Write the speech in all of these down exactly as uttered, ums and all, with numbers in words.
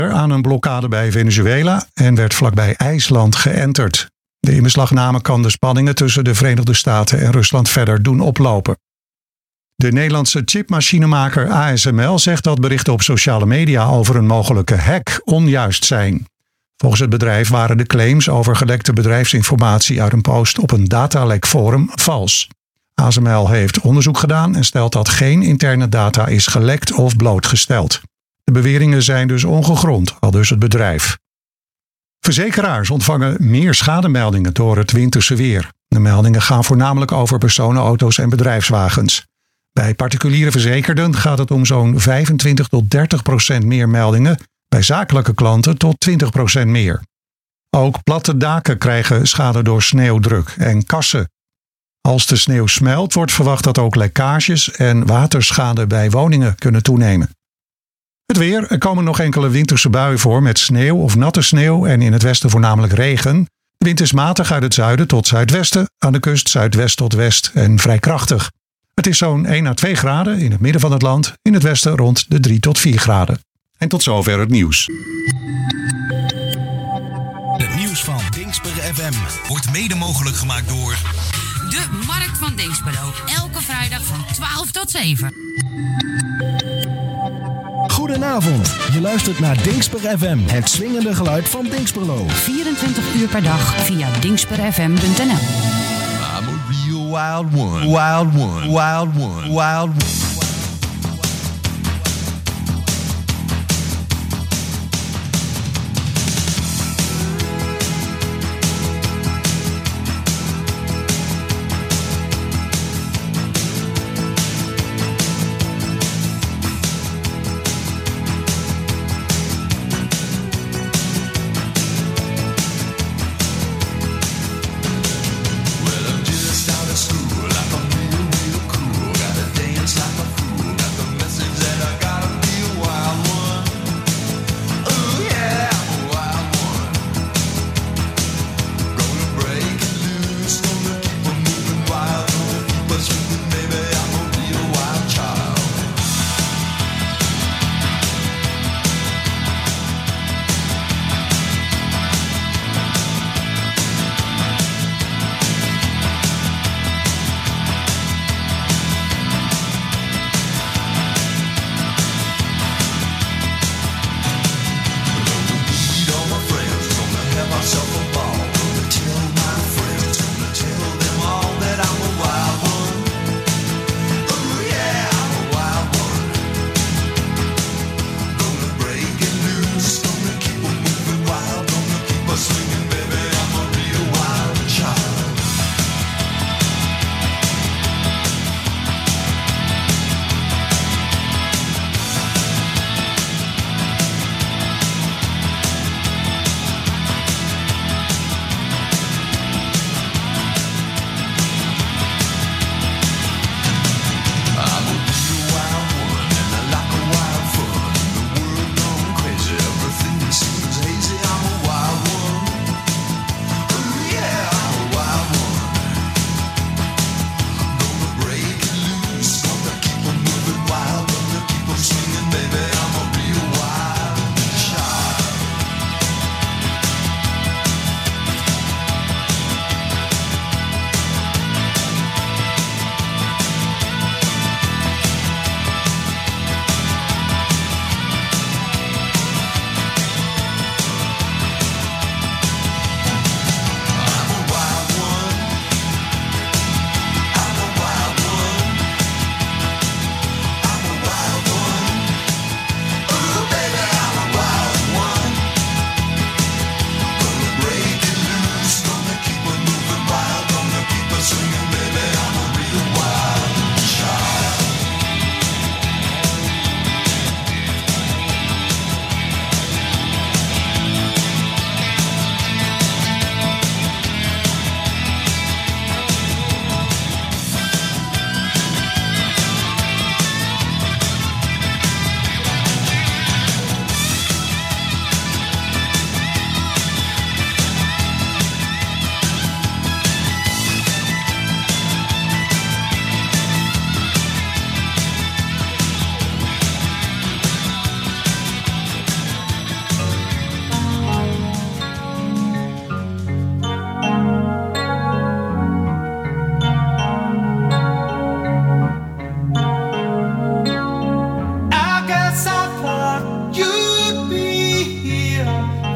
aan een blokkade bij Venezuela en werd vlakbij IJsland geënterd. De inbeslagname kan de spanningen tussen de Verenigde Staten en Rusland verder doen oplopen. De Nederlandse chipmachinemaker A S M L zegt dat berichten op sociale media over een mogelijke hack onjuist zijn. Volgens het bedrijf waren de claims over gelekte bedrijfsinformatie uit een post op een datalekforum vals. A S M L heeft onderzoek gedaan en stelt dat geen interne data is gelekt of blootgesteld. De beweringen zijn dus ongegrond, aldus het bedrijf. Verzekeraars ontvangen meer schademeldingen door het winterse weer. De meldingen gaan voornamelijk over personenauto's en bedrijfswagens. Bij particuliere verzekerden gaat het om zo'n vijfentwintig tot dertig procent meer meldingen, bij zakelijke klanten tot twintig procent meer. Ook platte daken krijgen schade door sneeuwdruk en kassen. Als de sneeuw smelt, wordt verwacht dat ook lekkages en waterschade bij woningen kunnen toenemen. Het weer. Er komen nog enkele winterse buien voor met sneeuw of natte sneeuw en in het westen voornamelijk regen. De wind is matig uit het zuiden tot zuidwesten, aan de kust zuidwest tot west en vrij krachtig. Het is zo'n één à twee graden in het midden van het land, in het westen rond de drie tot vier graden. En tot zover het nieuws. Het nieuws van Dingsper F M wordt mede mogelijk gemaakt door de Markt van Dinxperlo. Elke vrijdag van twaalf tot zeven. Goedenavond, je luistert naar Dingsper F M, het swingende geluid van Dinxperlo. vierentwintig uur per dag via dingsper f m punt n l. I'm a real wild one, wild one, wild one, wild one. Well, I'm just out of school, like I'm real, real cool. Gotta dance like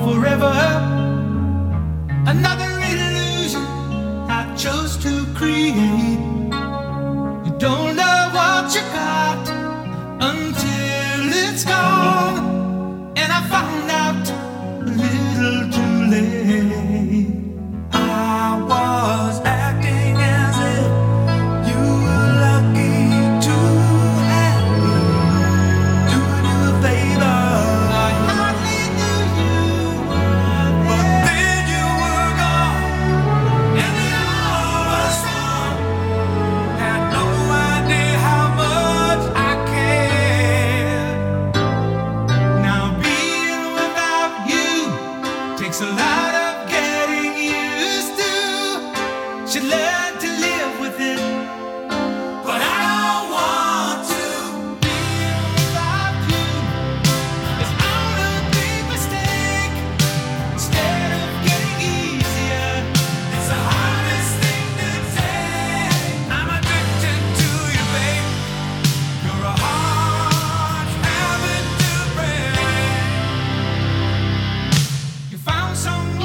forever. Another illusion I chose to create. You don't know what you got until it's gone, and I found out a little too late. I was acting as if you were lucky to have me, doing you a favor. I hardly knew you, but then you were gone, and the hour was wrong. Had no idea how much I cared. Now being without you takes a lot of getting used to. Should learn to live with it, but I don't want to. Being without you is all a big mistake. Instead of getting easier, it's the hardest thing to take. I'm addicted to you, babe. You're a hard habit to break. You found someone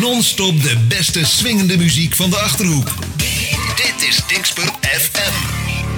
Non-stop de beste swingende muziek van de Achterhoek. Dit is Dingsper F M.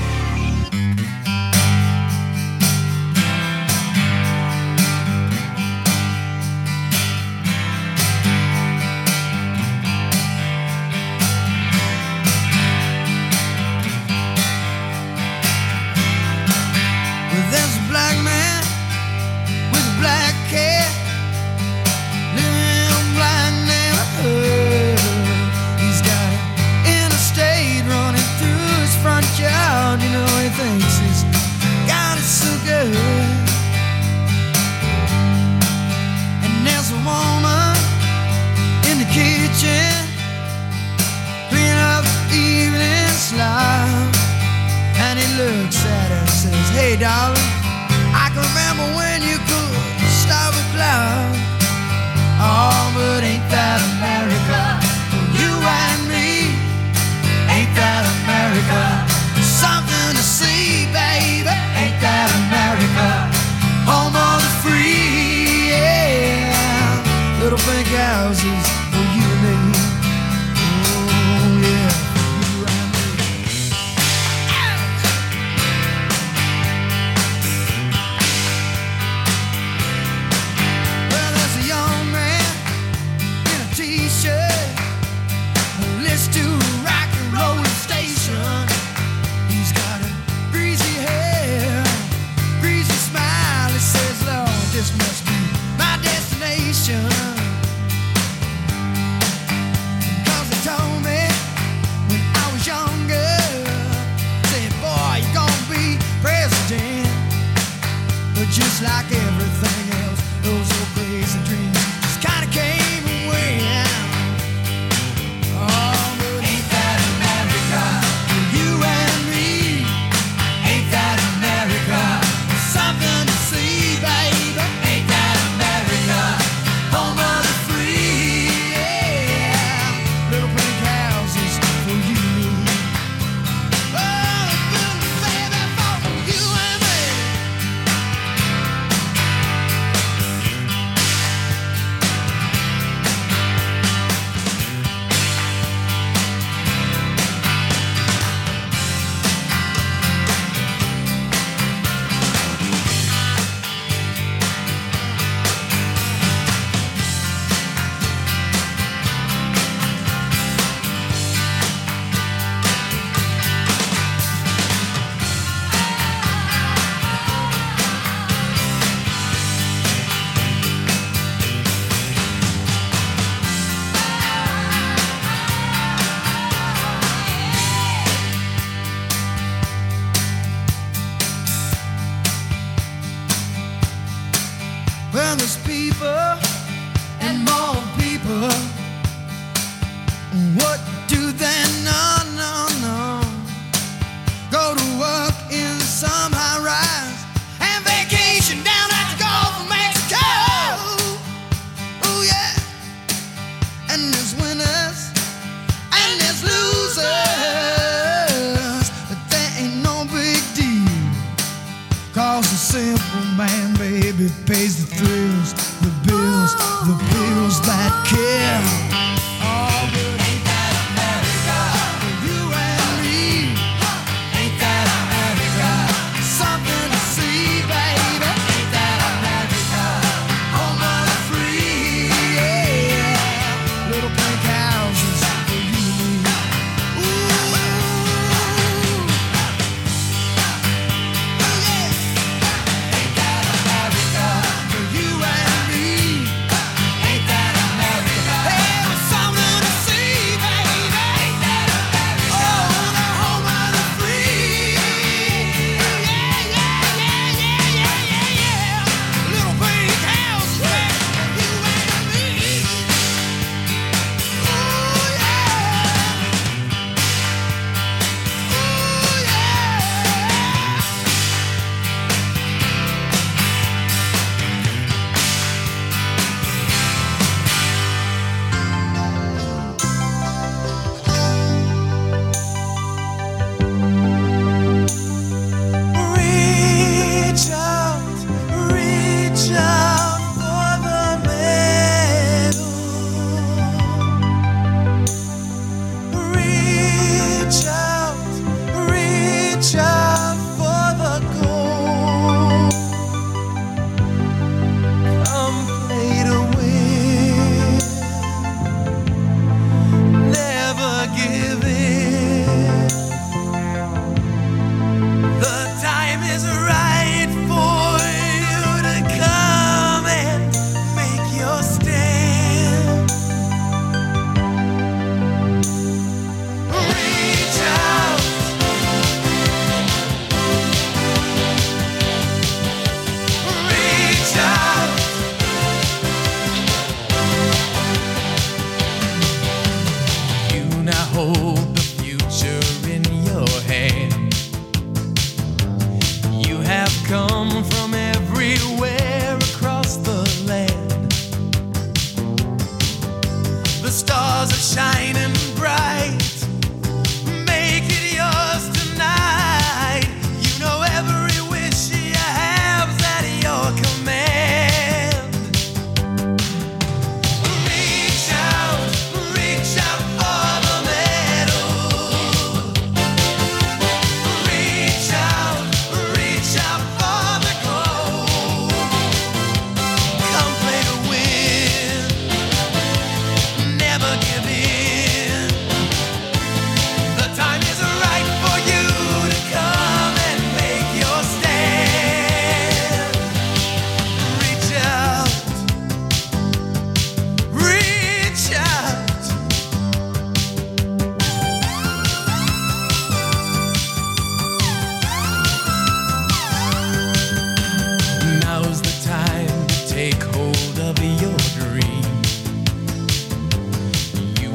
Hey darling, I can remember when you could stop a cloud. Oh, but ain't that America? For you and me, ain't that America? Something to see, baby, ain't that America? Home of the free, yeah. Little pink houses for you and me. Oh yeah.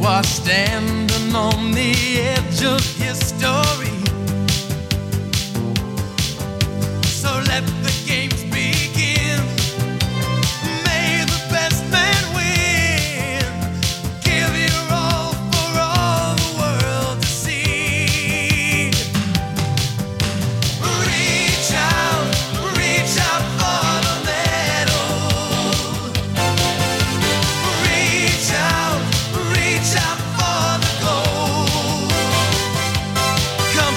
are standing on the edge of history. So let the games begin. May the best man win. Give your all for all the world to see. Reach out, reach out for the medal. Reach out, reach out for the gold.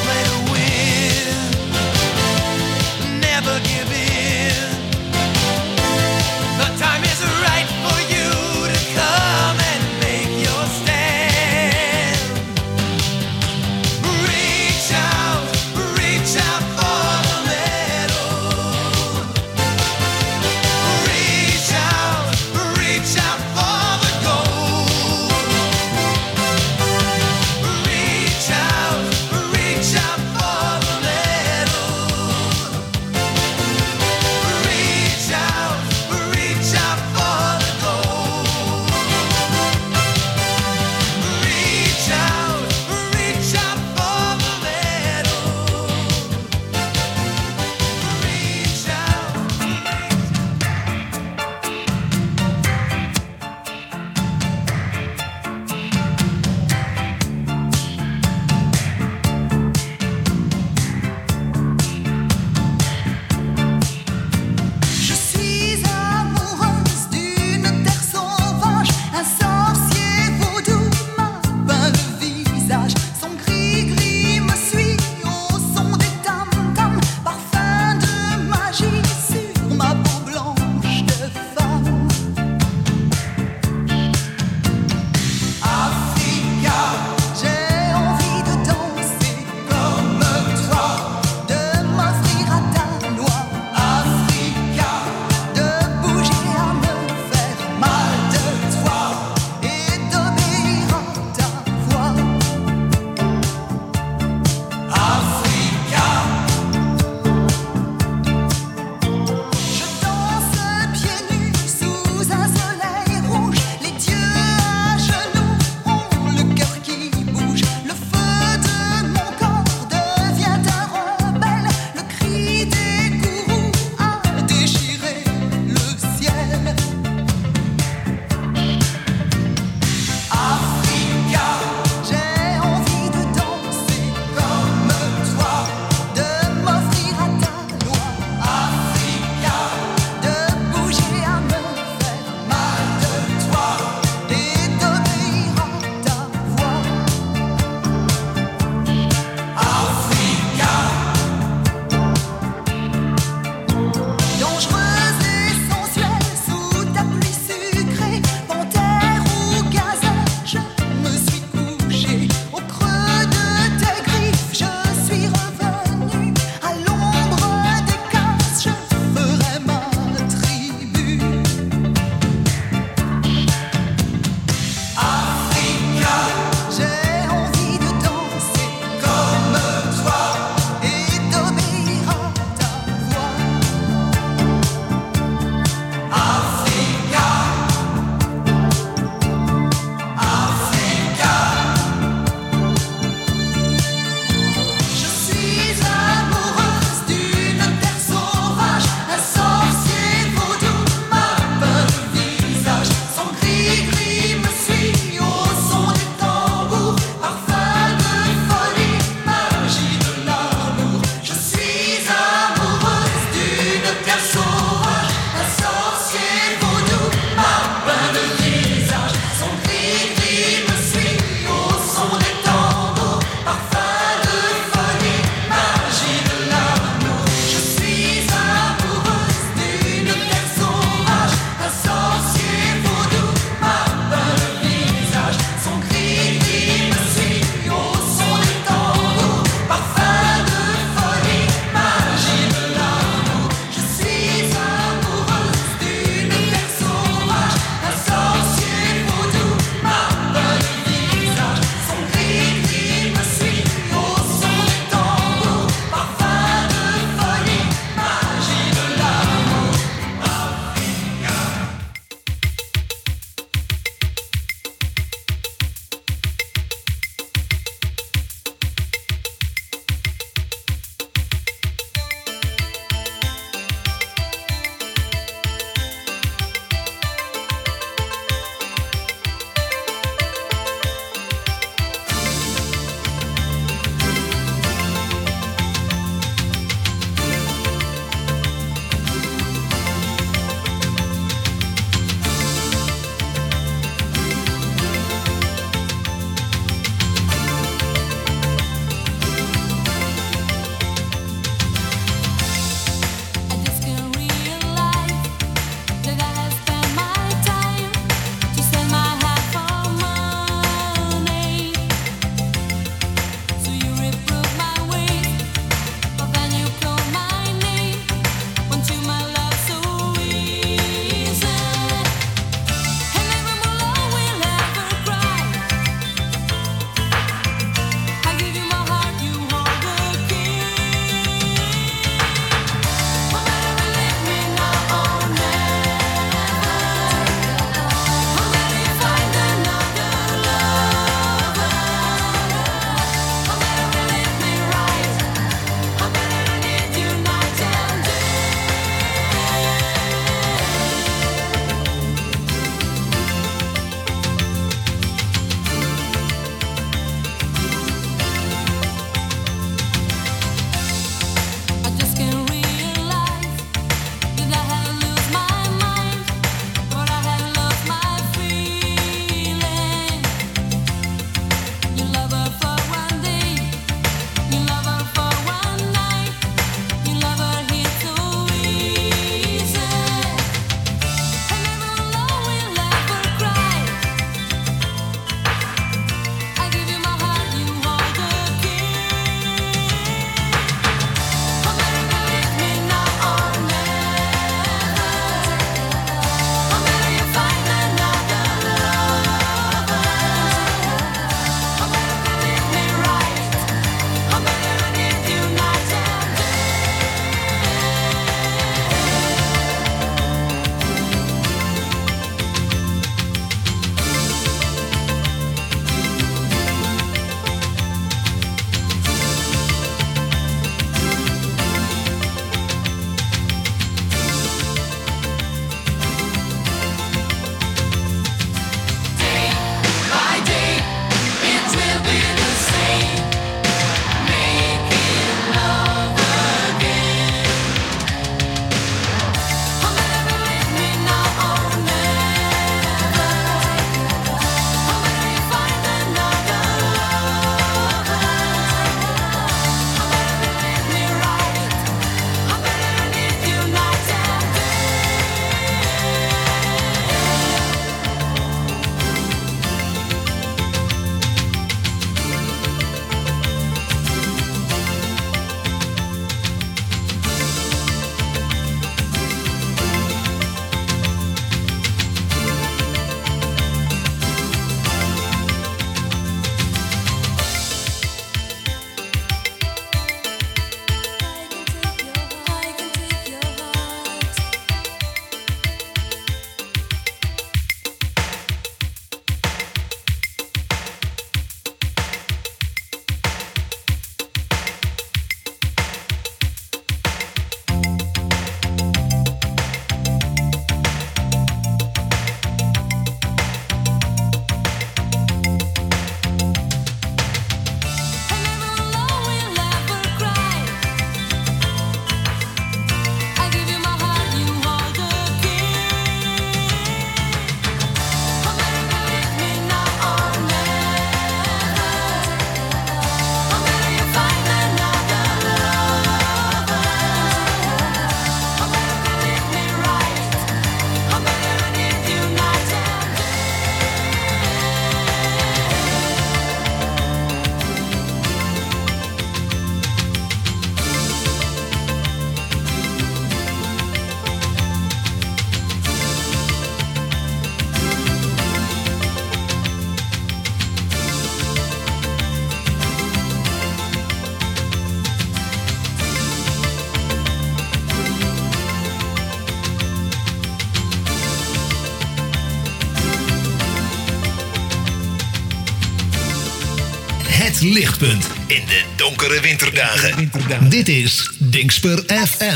lichtpunt in de donkere winterdagen. winterdagen. Dit is Dingsper F M.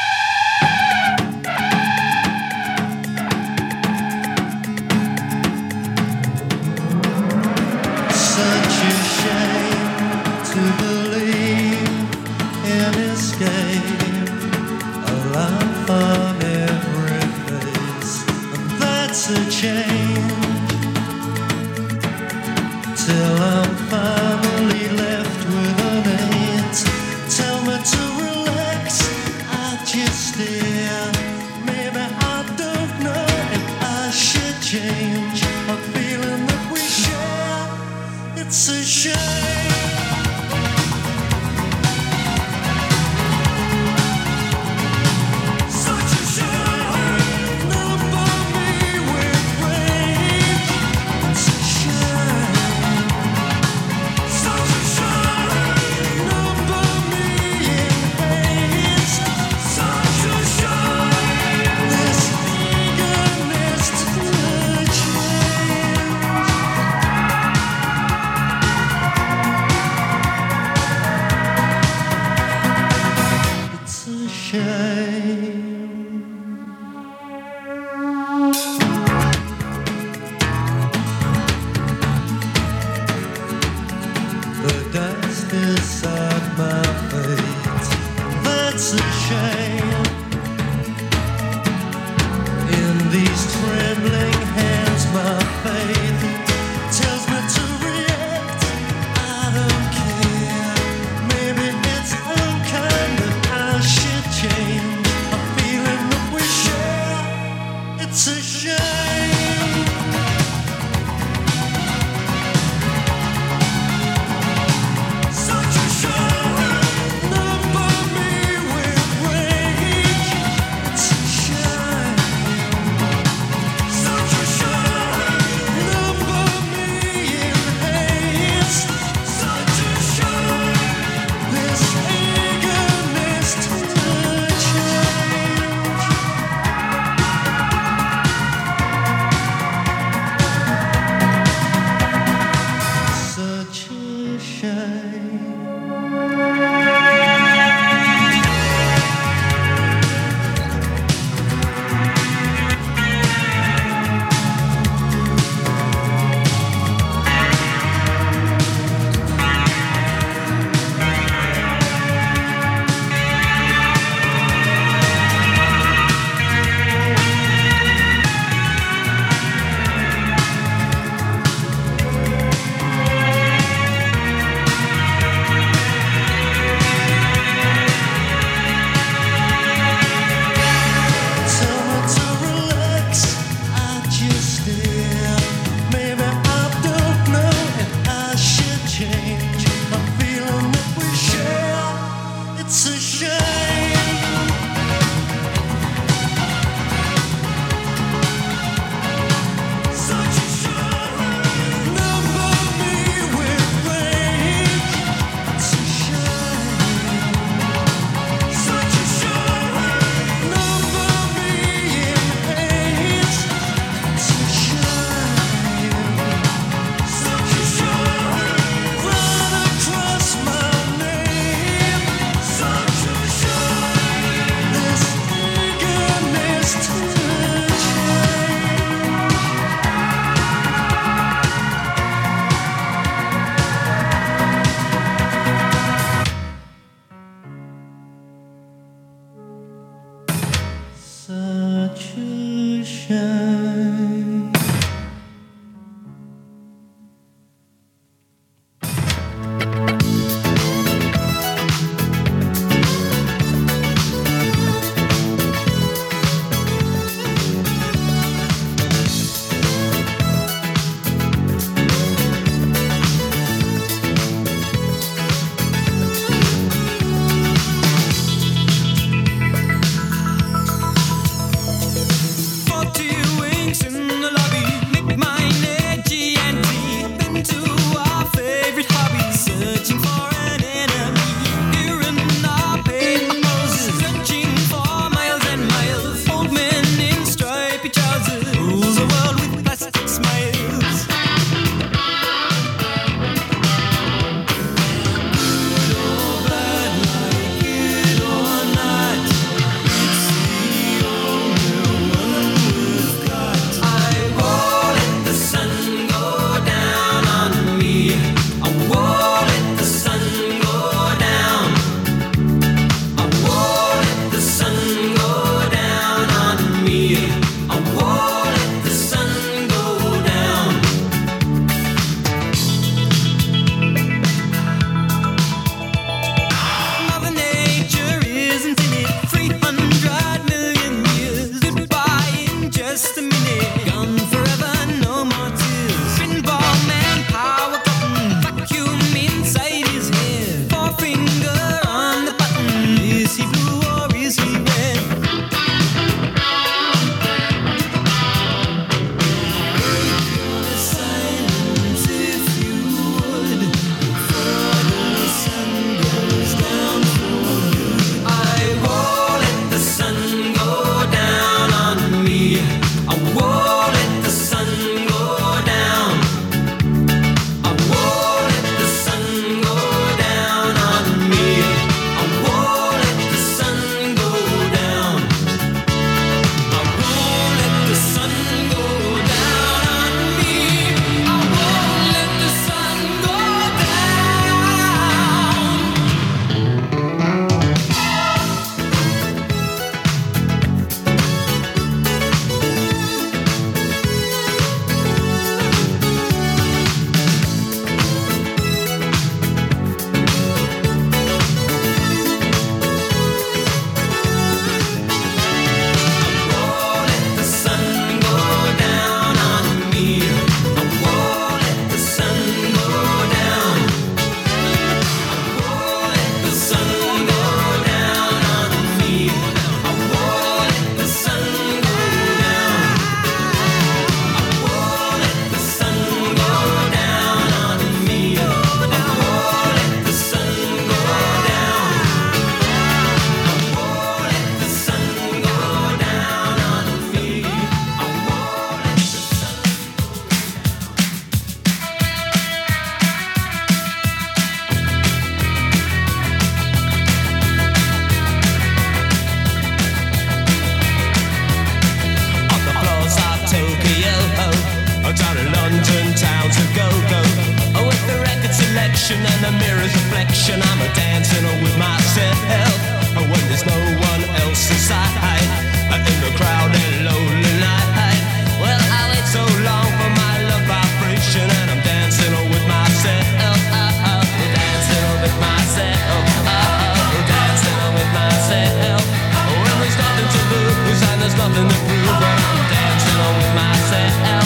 Such a shame to believe in escape, a laugh on every face, and that's a change. Till I'm finally left with an eight. Tell me to relax, I just stare. Maybe I don't know if I should change a feeling that we share. It's a shame. Such a shame. Number me with rage. It's a shame. Such a shame. Number me in haste. Such a shame. This eagerness to change. It's a shame. The dust inside my fate. That's a shame. In these trembling hands, my faith tells me to react. I don't care. Maybe it's unkind that I should change a feeling that we share. It's a shame. Such a shame. Number me with rage. It's a shame. Such mirror's reflection, I'm a dancing with myself. When there's no one else inside, in the crowded lonely night. Well, I wait so long for my love vibration, and I'm dancing with myself. Dancing with myself. Dancing with myself. When there's nothing to lose and there's nothing to prove, but I'm dancing with myself.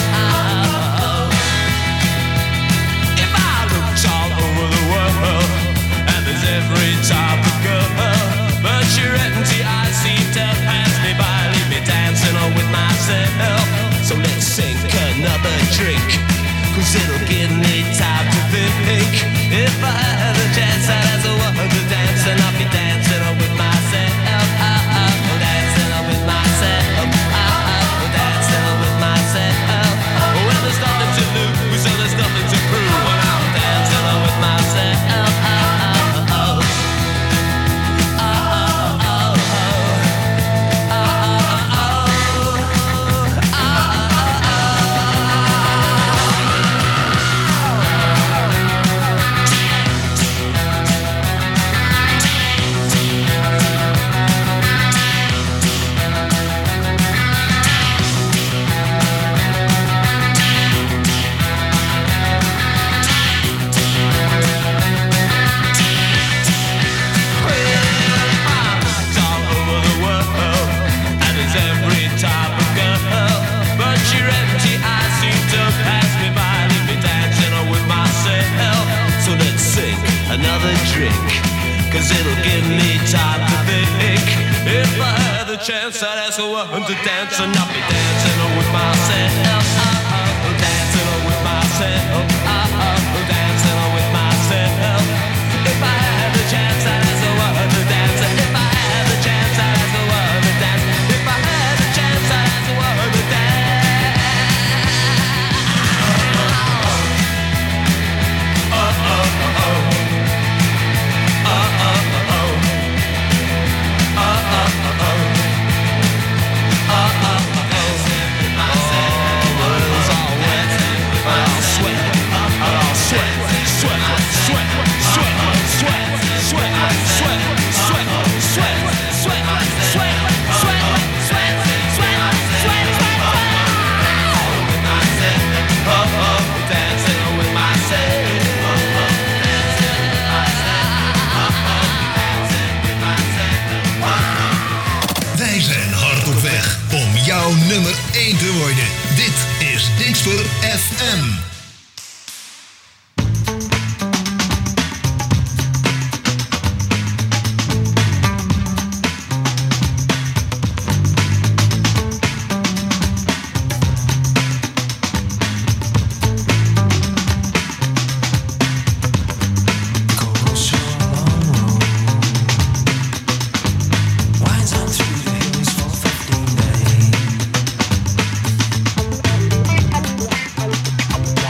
If I looked all over the world, and there's every type of girl, but you're empty, I seem to pass me by, leave me dancing on with myself. So let's sink another drink, cause it'll give me time to think. If I had a chance, I'd ask a woman to dance, and I'll be dancing on with myself. Dancing on with myself. Dancing on with myself. Well, there's nothing to lose, so there's nothing to prove, but I'm dancing on with myself. Another drink, cause it'll give me time to think. If I had the chance, I'd ask a woman to dance, and I'll be dancing with myself. Dancing with myself. Dancing with myself. If I had the chance, I'd ask a woman to dance. If I had the chance, I'd ask a woman to dance. If I had the chance, I'd ask a woman to dance. Oh, oh, oh, oh. Jouw nummer één te worden. Dit is Dingsper F M. Winds on through the hills for fifteen days.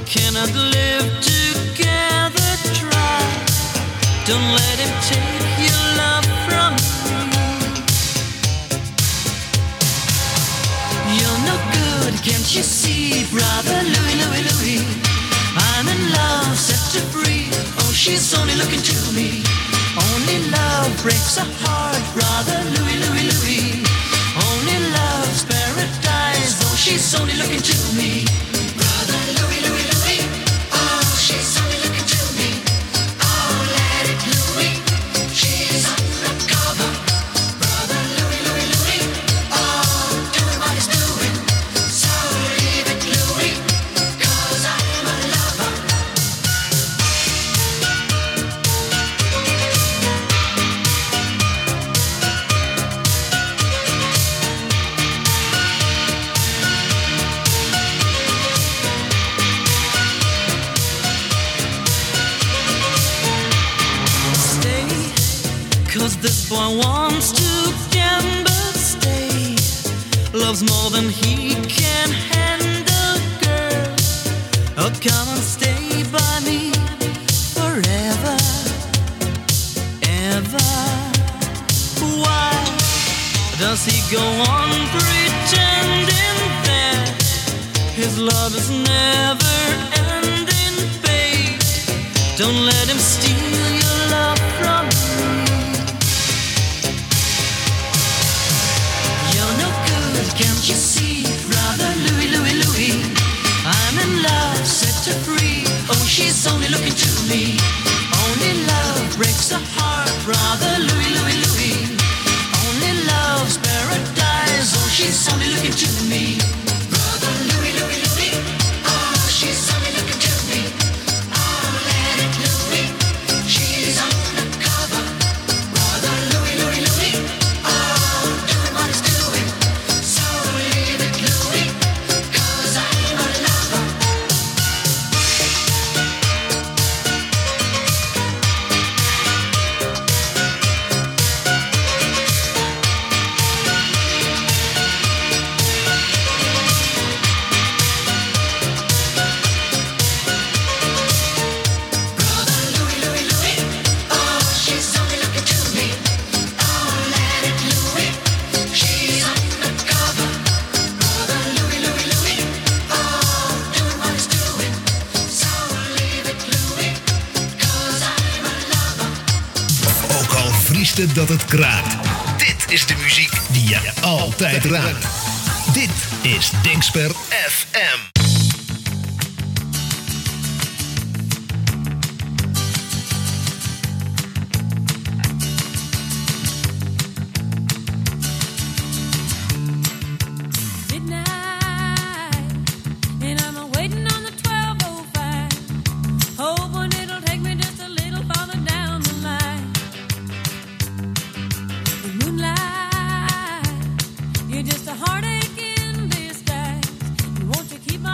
cannot live together, try. Don't let him take your love from me. You're no good, can't you see, brother Louie, Louie, Louie? I'm in love, set to free. Oh, she's only looking to me. Only love breaks a heart, brother Louie, Louie, Louie. Only love's paradise. Oh, she's only looking to me. Brother Louie, Louie, Louie. Oh, she's only looking to me. Oh, let it Louie. She's undercover. Brother Louie, Louie, Louie. Oh, doing what he's doing. So leave it Louie, 'cause I'm a lover. Cause this boy wants to gamble, stay. Loves more than he can handle, girl. Oh, come and stay by me forever, ever. Why does he go on pretending that his love is never ending, babe? Don't let him steal your love from me. Can't you see, brother Louie, Louie, Louie? I'm in love, set to free. Oh, she's only looking to me. Only love breaks a heart, brother Louie, Louie, Louie. Only love's paradise. Oh, she's only looking to me. Brother Louie, Louie, Louie. Oh, she's only looking to me. Oh, let it Louie. She's undercover. Brother Louie, Louie, Louie. Oh, doing what he's doing. Dat het kraakt. Dit is de muziek die je altijd raakt. Dit is Dingsper F M. You're just a heartache in disguise. You want to keep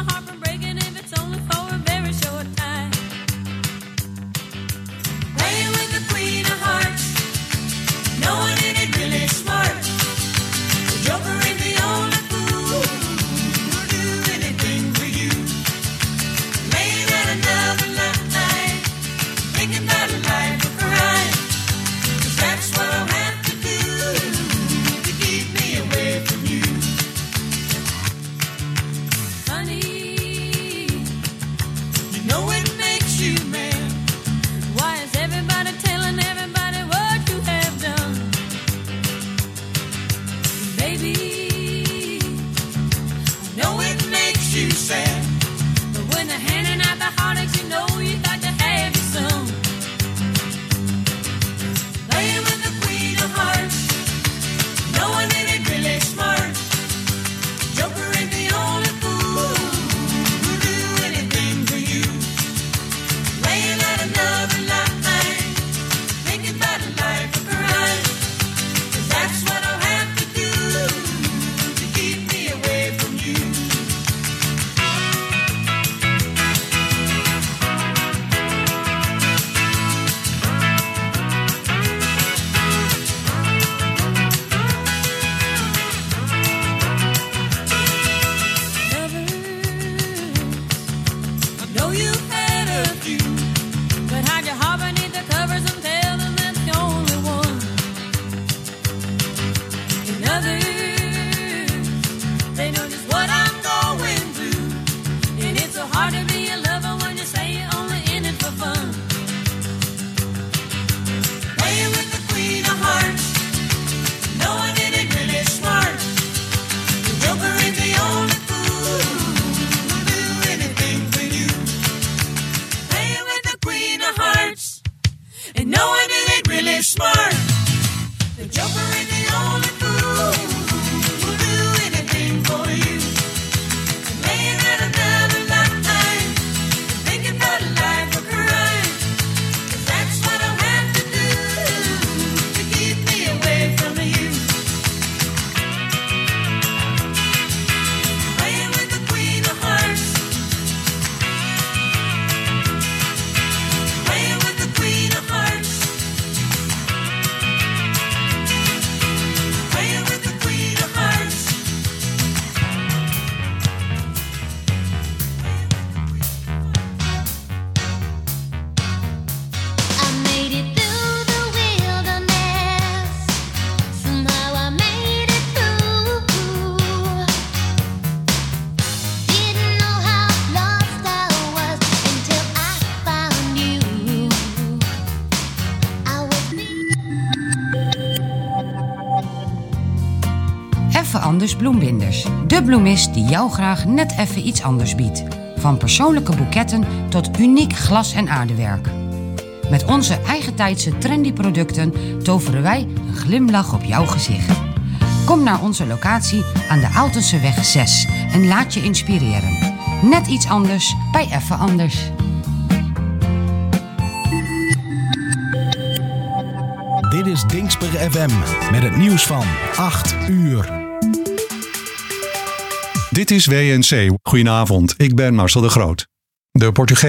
you've had a few, but hide your heart beneath the covers and tell them that's the only one. And others, they know just what I'm going through, and it's so hard to be a lover when you say you're only in it for fun. Playing with the queen of hearts, knowing it ain't really smart. The joker ain't the only fool who'll do anything for you. Playing with the queen of hearts, and knowing it ain't really smart. The joker ain't the only fool who'll do anything for you. And laying at another lifetime, thinking about a life of crime, 'cause that's what I'll have to do to keep me away from you. Playing with the queen of hearts, playing with the queen of hearts, playing with the queen of hearts. I made it through the wilderness. Somehow I made it through. Didn't know how lost I was until I found you. I was Even anders bloembinders. De bloemist die jou graag net even iets anders biedt. Van persoonlijke boeketten tot uniek glas- en aardewerk. Met onze eigentijdse trendy producten toveren wij een glimlach op jouw gezicht. Kom naar onze locatie aan de Aaltenseweg zes en laat je inspireren. Net iets anders bij Even Anders. Dit is Dingsper F M met het nieuws van acht uur. Dit is W N C. Goedenavond, ik ben Marcel de Groot. De Portugees